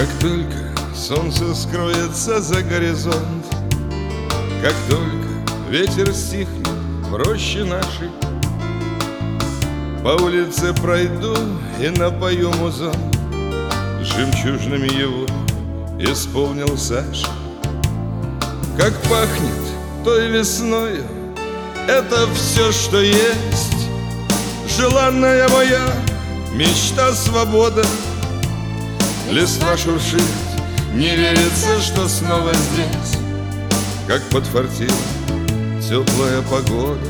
Как только солнце скроется за горизонт, как только ветер стихнет в роще нашей, по улице пройду и напою музон, жемчужными его исполнил Саша. Как пахнет той весною, это все, что есть, желанная моя мечта, свобода. Листва шуршит, не верится, что снова здесь, как подфартила теплая погода.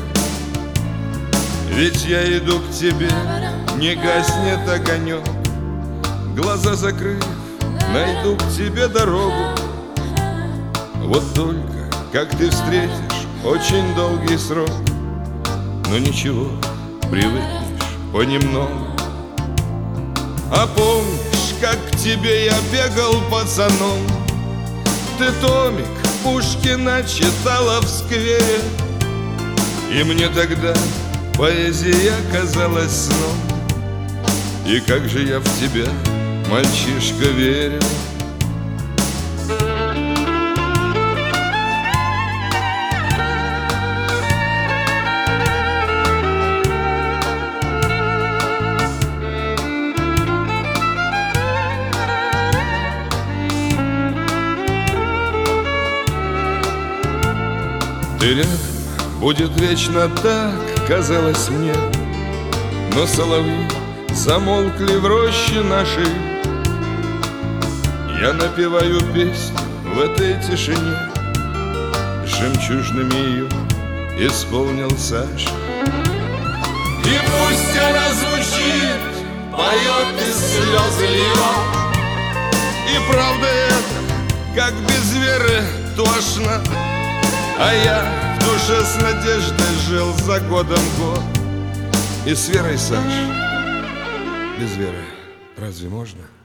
Ведь я иду к тебе, не гаснет огонек, глаза закрыв, найду к тебе дорогу. Вот только, как ты встретишь очень долгий срок, но ничего, привыкнешь понемногу. А помнишь, как к тебе я бегал пацаном? Ты томик Пушкина читала в сквере, и мне тогда поэзия казалась сном. И как же я в тебя, мальчишка, верил. Ты рядом, будет вечно так, казалось мне, но соловьи замолкли в роще нашей. Я напеваю песню в этой тишине, жемчужными ее исполнил Саша. И пусть она звучит, поет из слез льет, и правда это, как без веры, тошно. А я в душе с надеждой жил за годом год. И с верой, Саш, без веры разве можно?